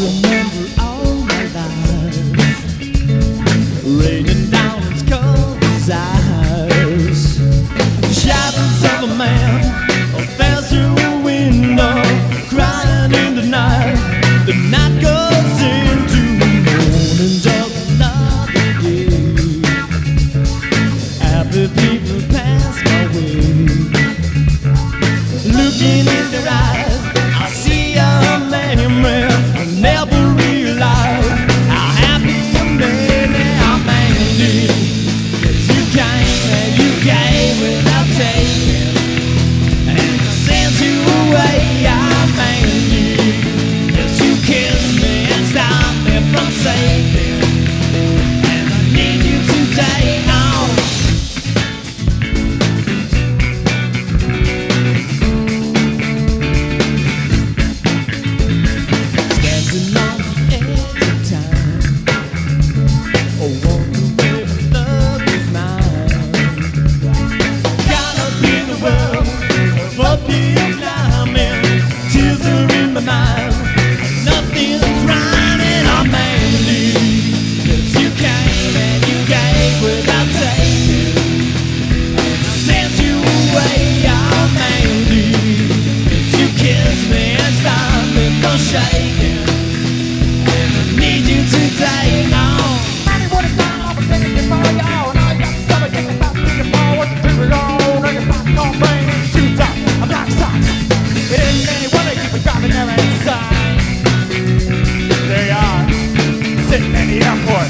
remember all my life raining down its cold eyes. The shadows of a man fell through a window, crying in the night. The night goes into the morning, just another day. Happy people pass my way. Looking in their eyes, I see a memory. I never realized how happy a man is. You came and you gave without taking, and I sent you away. I made you. Yes, you kissed me and stopped me from saving, and I need you today. Oh. Standing on the edge of time, oh, walk away with love is mine. Caught up in the world of uphill climbing, tears are in my mind, nothing's right and I'm angry. 'Cause you came and you gave without taking, and I sent you away. I'm angry. 'Cause you kissed me and stopped me from shaking, and I need you today. No. Money would have gone off a ticket for y'all. Now you got the stomach kicking back to your ball. What you do it all? Now you're back on brain. Two tops, a black socks. It ain't anyone to keep it dropping there inside. There you are, sitting in the airport.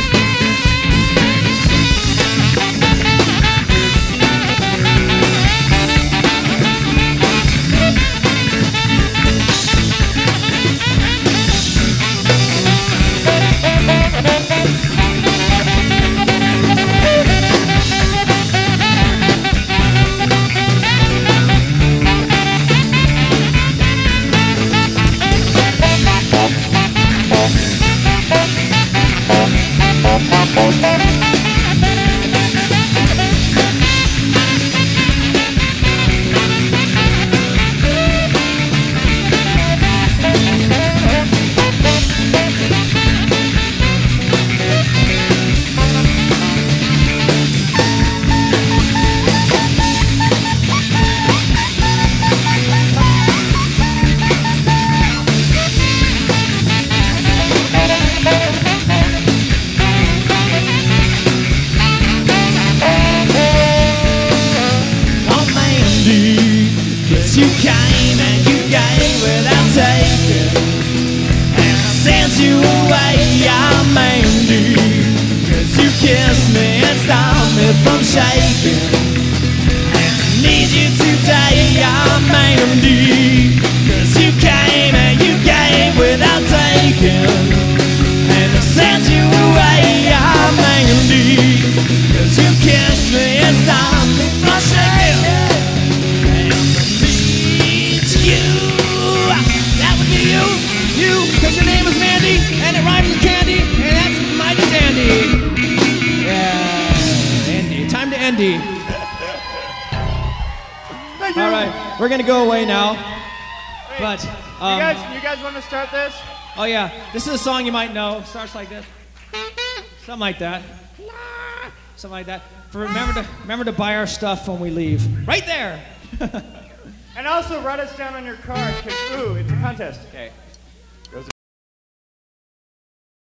You came and you gave without taking, and I sent you away. I'm angry. 'Cause you kissed me and stopped me from shaking, and I need you today. I'm angry. 'Cause you came and you gave without taking, and I sent you away. I'm angry. 'Cause you kissed me and stopped me from shaking. Because your name is Mandy, and it rhymes with candy, and that's mighty dandy. Yeah, Andy. Time to Andy. Thank you. All right, we're gonna go away now. But You guys want to start this? oh yeah, this is a song you might know. Starts like this, something like that, something like that. Remember to buy our stuff when we leave. Right there. And also write us down on your card, because, ooh, it's a contest. Okay.